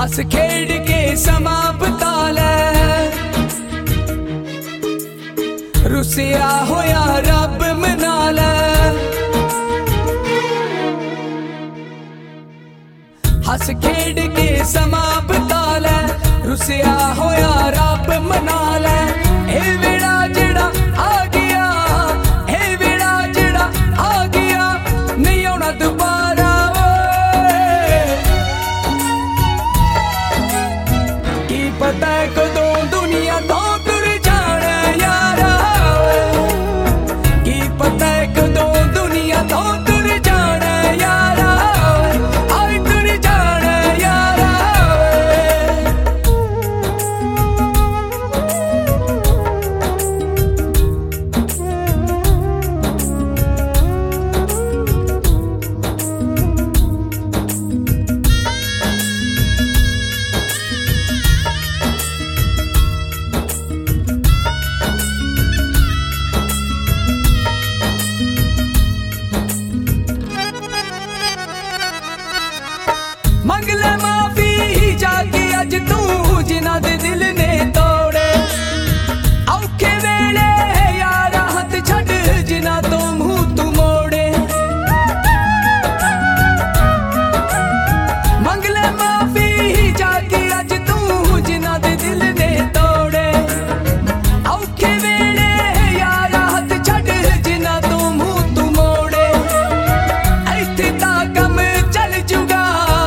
हस खेड़ के समा बिता लै, रुसिया होया रब मना लै। हस खेड़ के समा बिता लै, रुसिया होया रब मना लै। ए वेड़ा जेड़ा आ गया, ए वेड़ा जेड़ा आ गया, नहीं आना दोबारा। की पता है कदों दुनिया तो तुर जाना यारा, की पता है कदों दुनिया तो तुर जाना यारा, आए तुर जाना यारा। मंग ले माफी जाके अज तू जिन्हां दे दिल ने तोड़े, औखे वेले यारा हथ छड़ जिन्हां तो मुंह तू मोड़े। मंग ले माफी जाके अज तू जिन्हां दे दिल ने तोड़े, औखे वेले यारा हथ छड़ जिन्हां तो मुंह तू मोड़े। ऐथे तां कम चल जूगा,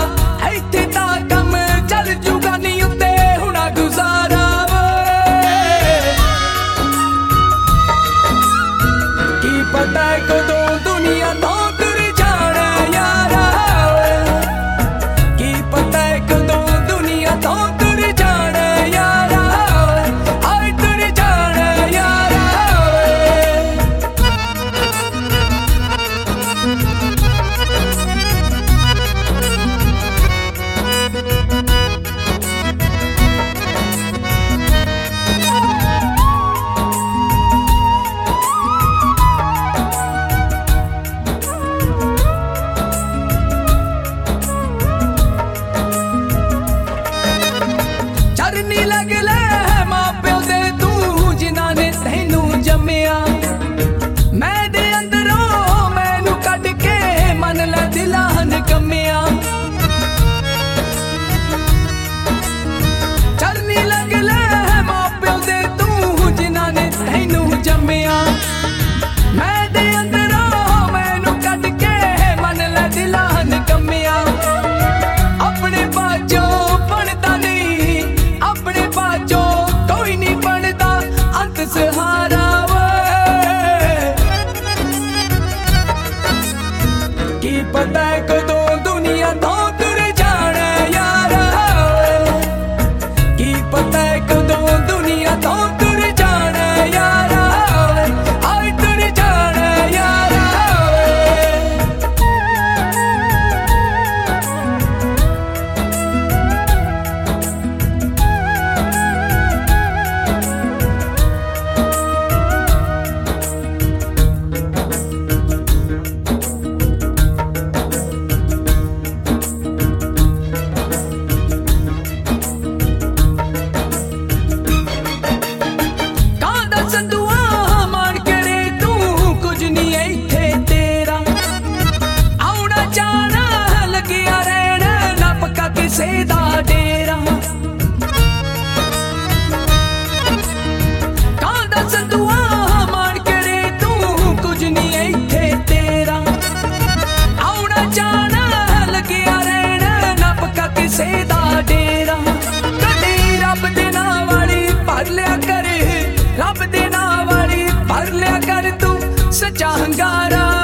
पता है कदों दुनिया तो तुर जाना यारा, की पता है कदों दुनिया तो तुर जाना यारा, आए तुर जाना यारा। चरनी लग ले मां प्यो दे तू जिन्हां ने तैनू जम्मिया, मैं दे अंदरों मैनू कढ के मन लै दिलां निकम्मिया। चरनी लग ले मां प्यो दे तू जिन्हां ने तैनू जम्मिया, मैं दे अंदरों मैनू कढ के मन लै दिलां निकम्मिया। अपने बाजों बनदा नहीं, अपने बाजों कोई नहीं बनदा, अंत सहारा की पता है कदों दुनिया तो तुर जाना यारा, की पता है कदों दुनिया तो तुर जाना यारा, आए तुर जाना यारा। रब दे नां वाली भर लिया कर तू सच्चा हंगारा।